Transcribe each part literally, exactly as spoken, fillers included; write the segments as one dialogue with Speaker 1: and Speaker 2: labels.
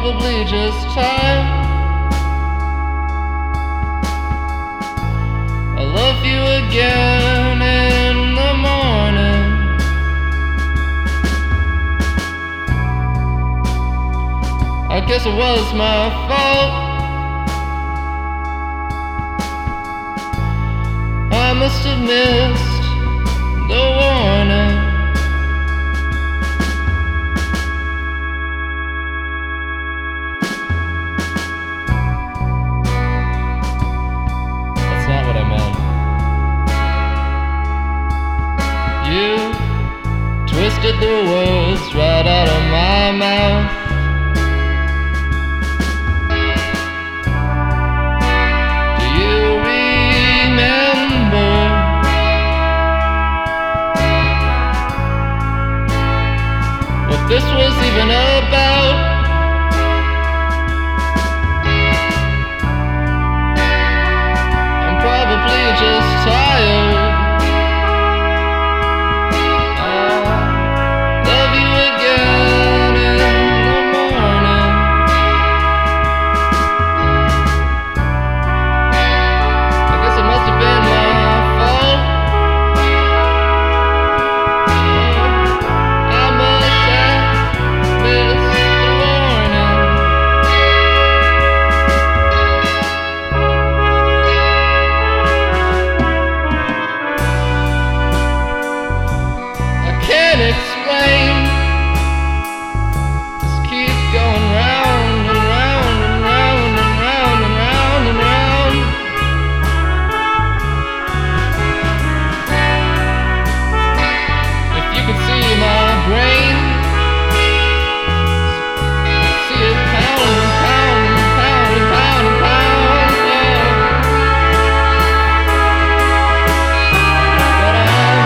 Speaker 1: probably just tired. I love you again in the morning. I guess it was my fault. I must have missed the warning. That's not what I meant. You twisted the words right out of my mouth. This was even about. I'm probably just tired. I love you again in the morning. I guess it must have been my fault. Can't explain. Just keep going round and round and round and round and round and round. If you could see my brain, see it pound and pound and pound and pound and pound, yeah. But I'm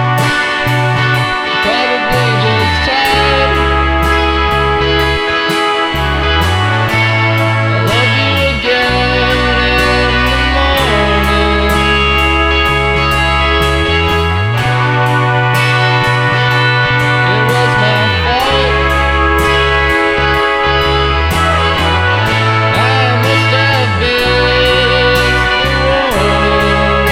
Speaker 1: probably just tired. I love you again in the morning. It was my fault. I must have missed the warning.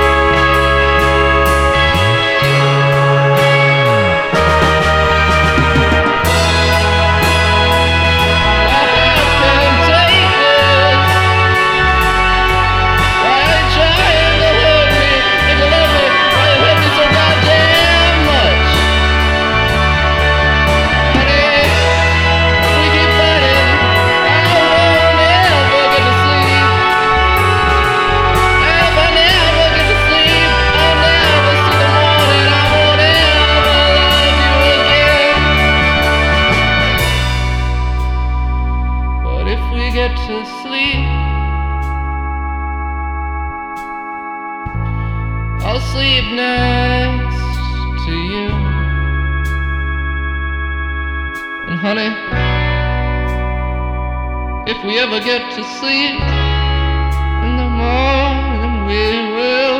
Speaker 1: If we get to sleep, I'll sleep next to you. And honey, if we ever get to sleep in the morning, we will